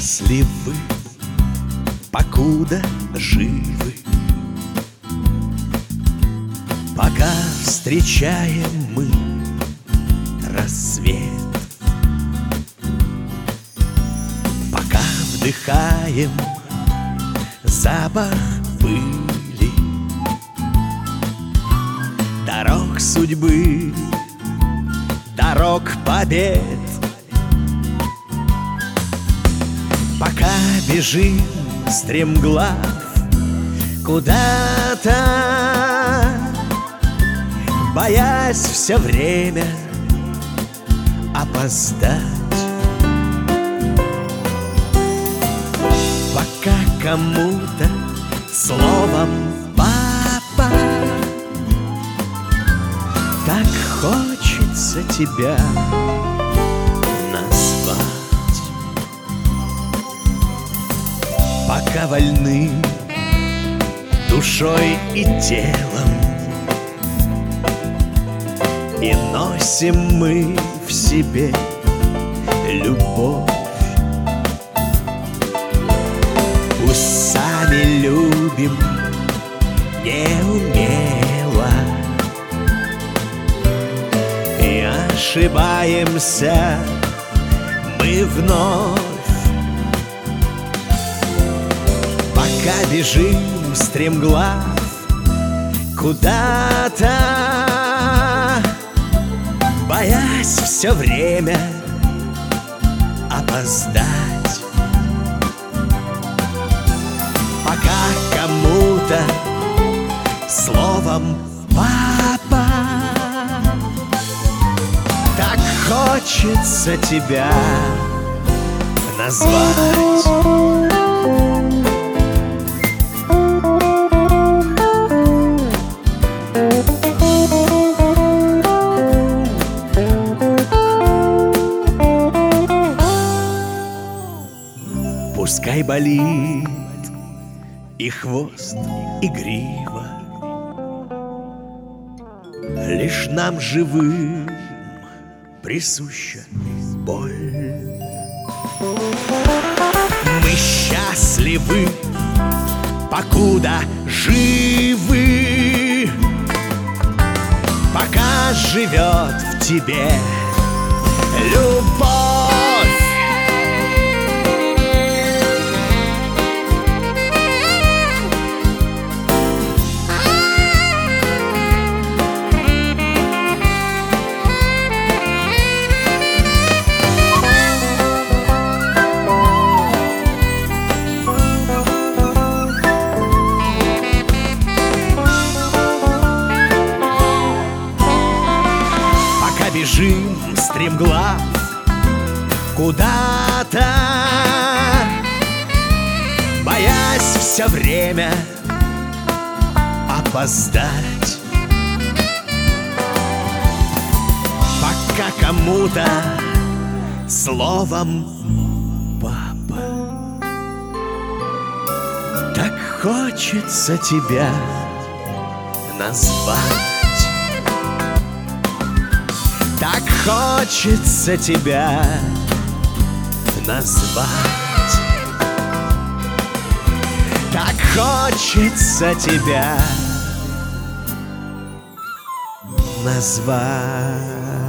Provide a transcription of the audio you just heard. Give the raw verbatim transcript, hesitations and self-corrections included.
счастливы, покуда живы, пока встречаем мы рассвет, пока вдыхаем запах пыли, дорог судьбы, дорог побед, пока бежим стремглав куда-то, боясь все время опоздать, пока кому-то словом папа так хочется тебя назвать, пока вольны душой и телом, и носим мы в себе любовь. Пусть сами любим неумело и ошибаемся мы вновь, пока бежим стремглав куда-то, боясь все время опоздать, пока кому-то словом папа так хочется тебя назвать. Пускай болит и хвост, и грива, лишь нам живым присуща боль. Мы счастливы, покуда живы, пока живет в тебе любовь. Бежим стремглав куда-то, боясь все время опоздать, пока кому-то словом папа так хочется тебя назвать. Так хочется тебя назвать, так хочется тебя назвать.